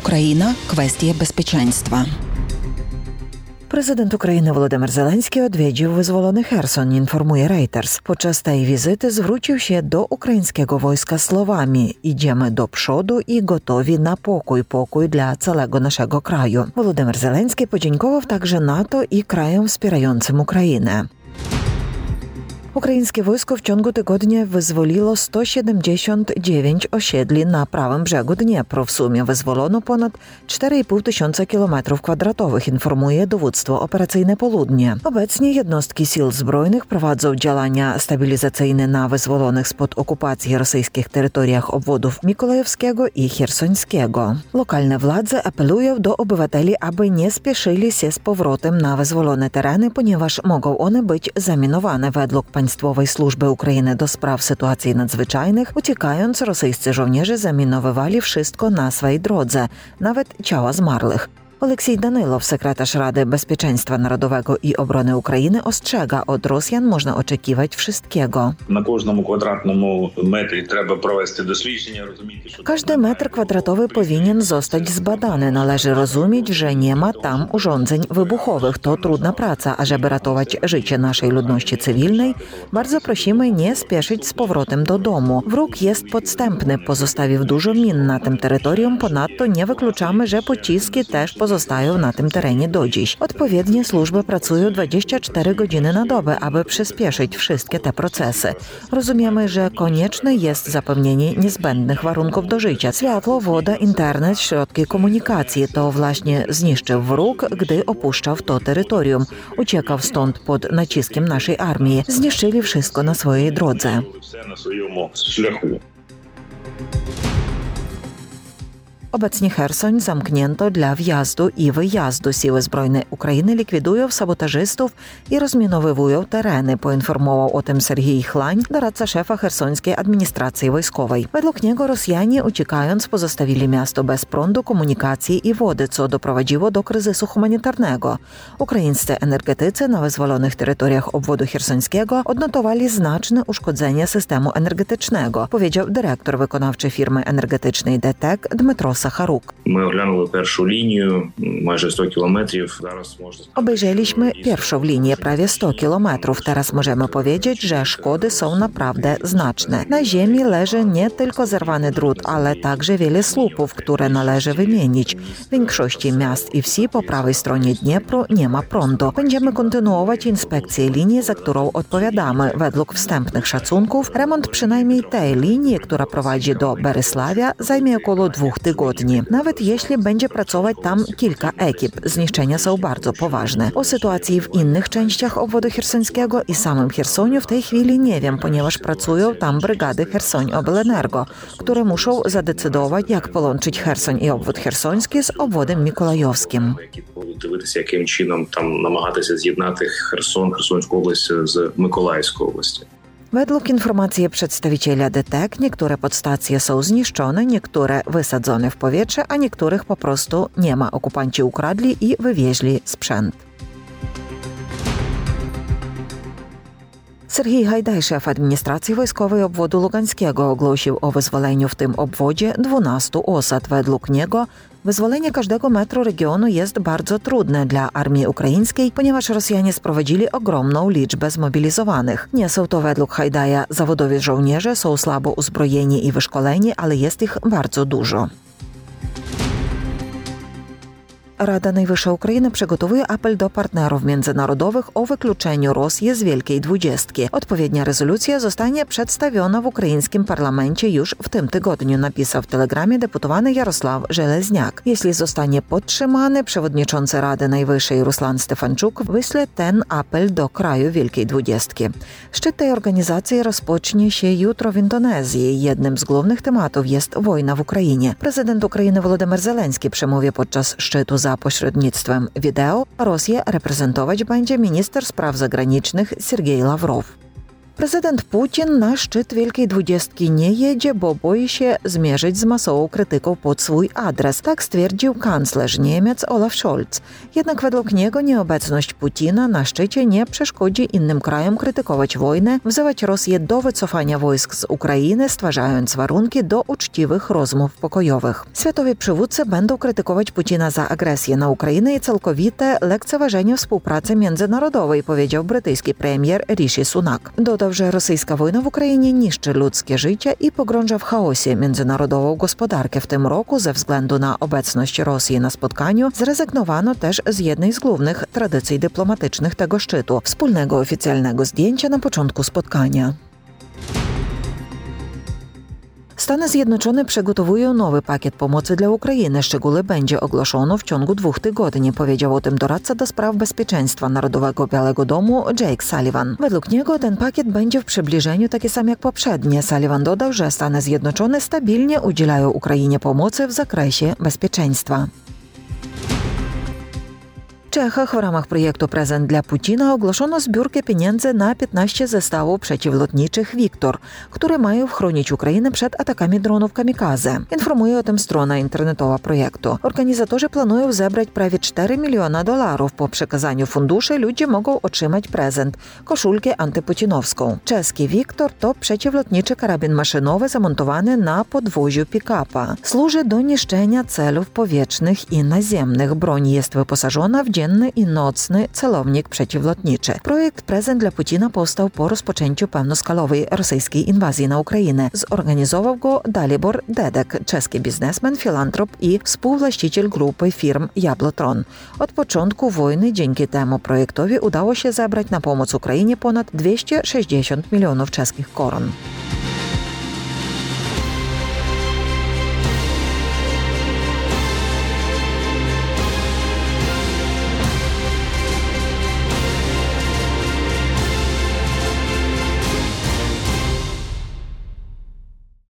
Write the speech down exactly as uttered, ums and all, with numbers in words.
Україна – kwestie bezpieczeństwa. Prezydent України Володимир Зеленський odwiedził wyzwolony Cherson, informuje Reuters. Podczas tej wizyty zwrócił się do ukraińskiego wojska słowami: idziemy do przodu i gotowi na pokój, pokój dla całego naszego kraju. Володимир Зеленський podziękował także NATO i krajom wspierającym Ukrainę. Ukraińskie wojsko w ciągu tygodnia wyzwoliło sto siedemdziesiąt dziewięć osiedli na prawym brzegu Dniepru. W sumie wyzwolono ponad cztery i pół tysiąca kilometrów kwadratowych, informuje dowództwo operacyjne Południe. Obecnie jednostki sił zbrojnych prowadzą działania stabilizacyjne na wyzwolonych spod okupacji rosyjskich terytoriach obwodów Mikołajowskiego i Chersońskiego. Lokalne władze apelują do obywateli, aby nie spieszyli się z powrotem na wyzwolone tereny, ponieważ mogą one być zaminowane. Według Państwowej Służby Ukrainy do spraw sytuacji nadzwyczajnych, uciekając, rosyjscy żołnierze zaminowywali wszystko na swej drodze, nawet ciała zmarłych. Oleksij Danylow, sekretarz Rady Bezpieczeństwa Narodowego i Obrony Ukrainy, ostrzega, od Rosjan można oczekiwać wszystkiego. Na każdym kwadratnym metrze trzeba prowadzić doświadczenia, rozumieć, że Każdy metr kwadratowy powinien zostać zbadany. Należy rozumieć, że nie ma tam urządzeń wybuchowych. To trudna praca, a żeby ratować życie naszej ludności cywilnej, bardzo prosimy nie spieszyć z powrotem do domu. Wróg jest podstępny, pozostawił dużo min na tym terytorium, ponadto nie wykluczamy, że pociski też pozostają na tym terenie do dziś. Odpowiednie służby pracują dwadzieścia cztery godziny na dobę, aby przyspieszyć wszystkie te procesy. Rozumiemy, że konieczne jest zapewnienie niezbędnych warunków do życia. Światło, woda, internet, środki komunikacji. To właśnie zniszczył wróg, gdy opuszczał to terytorium. Uciekał stąd pod naciskiem naszej armii. Zniszczyli wszystko na swojej drodze. Obecnie Cherson zamknięto dla wjazdu i wyjazdu. Siły zbrojne Ukrainy likwidują sabotażystów i rozminowywują tereny, poinformował o tym Sergiej Chlań, doradca szefa chersońskiej administracji wojskowej. Według niego Rosjanie, uciekając, pozostawili miasto bez prądu, komunikacji i wody, co doprowadziło do kryzysu humanitarnego. Ukraińscy energetycy na wyzwolonych terytoriach obwodu chersońskiego odnotowali znaczne uszkodzenie systemu energetycznego, powiedział dyrektor wykonawczy firmy energetycznej D T E K Dmytro Sacharuk. My oglądali pierwszą linię, майже sto kilometrów. Obejrzeliśmy pierwszą linię, prawie sto kilometrów. Teraz możemy powiedzieć, że szkody są naprawdę znaczne. Na ziemi leży nie tylko zerwany drut, ale także wiele słupów, które należy wymienić. W większości miast i wsi po prawej stronie Dniepru nie ma prądu. Będziemy kontynuować inspekcję linii, za którą odpowiadamy. Według wstępnych szacunków remont przynajmniej tej linii, która prowadzi do Berysławia, zajmie około dwóch tygodni. Nawet jeśli będzie pracować tam kilka ekip, zniszczenia są bardzo poważne. O sytuacji w innych częściach obwodu chersońskiego i samym Chersoniu w tej chwili nie wiem, ponieważ pracują tam brygady Chersoń Oblenergo, które muszą zadecydować, jak połączyć Chersoń i obwód chersoński z obwodem mikołajowskim. Дивитися, яким чином там намагатися з'єднати Херсон, Херсонську область з Миколаївською областю. Według informacji przedstawiciela D T E K niektóre podstacje są zniszczone, niektóre wysadzone w powietrze, a niektórych po prostu nie ma. Okupanci ukradli i wywieźli sprzęt. Sergiej Hajdaj, szef administracji wojskowej obwodu lugańskiego, ogłosił o wyzwoleniu w tym obwodzie dwunastu osad. Według niego wyzwolenie każdego metru regionu jest bardzo trudne dla armii ukraińskiej, ponieważ Rosjanie sprowadzili ogromną liczbę zmobilizowanych. Nie są to według Hajdaja zawodowi żołnierze, są słabo uzbrojeni i wyszkoleni, ale jest ich bardzo dużo. Rada Najwyższa Ukrainy przygotowuje apel do partnerów międzynarodowych o wykluczeniu Rosji z Wielkiej Dwudziestki. Odpowiednia rezolucja zostanie przedstawiona w ukraińskim parlamencie już w tym tygodniu, napisał w telegramie deputowany Jarosław Żelezniak. Jeśli zostanie podtrzymany, przewodniczący Rady Najwyższej Ruslan Stefanczuk wyśle ten apel do kraju Wielkiej Dwudziestki. Szczyt tej organizacji rozpocznie się jutro w Indonezji. Jednym z głównych tematów jest wojna w Ukrainie. Prezydent Ukrainy Volodymyr Zelenski przemówi podczas szczytu za pośrednictwem wideo, a Rosję reprezentować będzie minister spraw zagranicznych Sergiej Lawrow. Prezydent Putin na szczyt Wielkiej Dwudziestki nie jedzie, bo boi się zmierzyć z masową krytyką pod swój adres. Tak stwierdził kanclerz Niemiec Olaf Scholz. Jednak według niego nieobecność Putina na szczycie nie przeszkodzi innym krajom krytykować wojnę, wzywać Rosję do wycofania wojsk z Ukrainy, stwarzając warunki do uczciwych rozmów pokojowych. Światowi przywódcy będą krytykować Putina za agresję na Ukrainę i całkowite lekceważenie współpracy międzynarodowej, powiedział brytyjski premier Rishi Sunak. Dodał, że rosyjska wojna w Ukrainie niszczy ludzkie życie i pogrąża w chaosie międzynarodową gospodarkę. W tym roku ze względu na obecność Rosji na spotkaniu zrezygnowano też z jednej z głównych tradycji dyplomatycznych tego szczytu – wspólnego oficjalnego zdjęcia na początku spotkania. Stany Zjednoczone przygotowują nowy pakiet pomocy dla Ukrainy. Szczegóły będzie ogłoszono w ciągu dwóch tygodni, powiedział o tym doradca do spraw bezpieczeństwa narodowego Białego Domu Jake Sullivan. Według niego ten pakiet będzie w przybliżeniu taki sam jak poprzednie. Sullivan dodał, że Stany Zjednoczone stabilnie udzielają Ukrainie pomocy w zakresie bezpieczeństwa. W Czechach w ramach projektu Prezent dla Putina ogłoszono zbiórkę pieniędzy na piętnaście zestawów przeciwlotniczych Wiktor, które mają chronić Ukrainę przed atakami dronów kamikaze. Informuje o tym strona internetowa projektu. Organizatorzy planują zebrać prawie cztery miliony dolarów. Po przekazaniu funduszy ludzie mogą otrzymać prezent – koszulkę antyputinowską. Czeski Wiktor to przeciwlotniczy karabin maszynowy zamontowany na podwoziu pick-upa. Służy do niszczenia celów powietrznych i naziemnych. Broń jest wyposażona w dzienny i nocny celownik przeciwlotniczy. Projekt Prezent dla Putina powstał po rozpoczęciu pełnoskalowej rosyjskiej inwazji na Ukrainę. Zorganizował go Dalibor Dedek, czeski biznesmen, filantrop i współwłaściciel grupy firm Jablotron. Od początku wojny dzięki temu projektowi udało się zebrać na pomoc Ukrainie ponad dwieście sześćdziesiąt milionów czeskich koron.